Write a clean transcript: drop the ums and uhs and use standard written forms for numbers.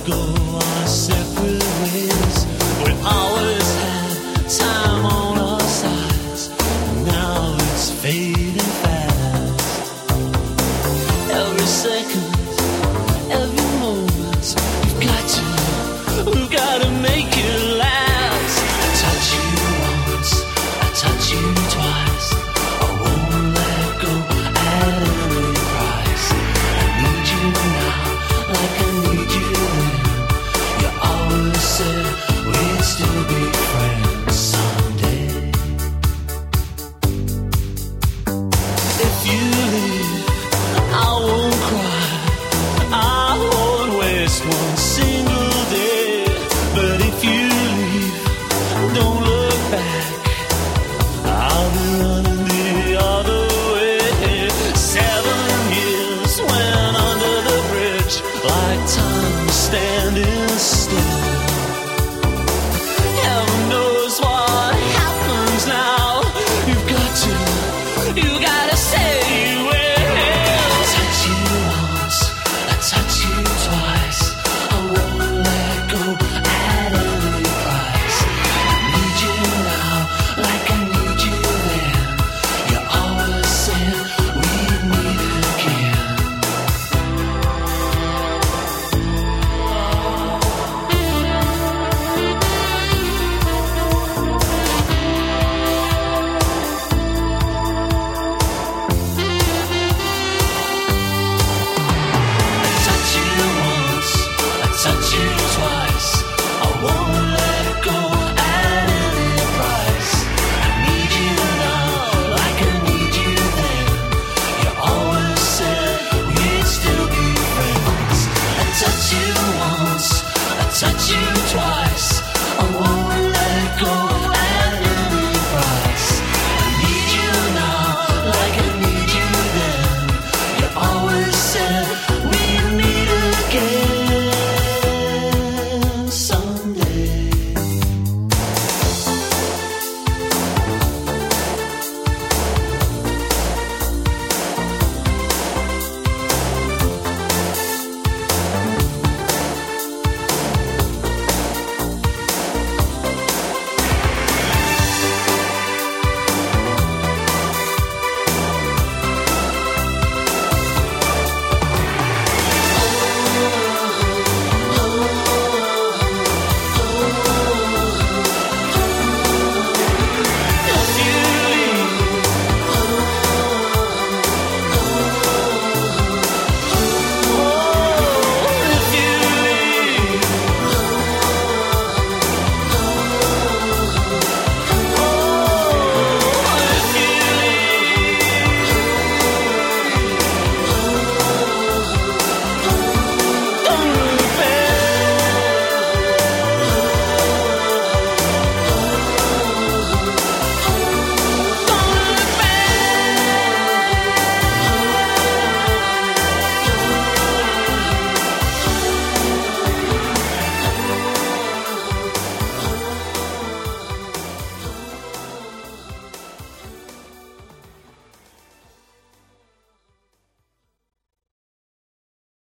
go our separate ways. We always had time on our sides. Now it's fading fast. Every second, every moment, we've got to make it last. I touch you once, I touch you twice. I won't let go at any price. I need you now, like I need you then. You always said we'd still be friends someday. If you leave, I won't cry, I won't waste one single day. But if you leave, don't look back, I'll be running the other way. 7 years went under the bridge, like time standing still. Heaven knows what happens now. You gotta say you will. I touch you once, I touch you twice. I won't let go at any price. I need you now, like I need you then. You always said we'd meet again. I touch you once, I touch you twice. I won't let go at any price. I need you now, like I need you then. You always said we'd still be friends. I touch you once, I touch you twice.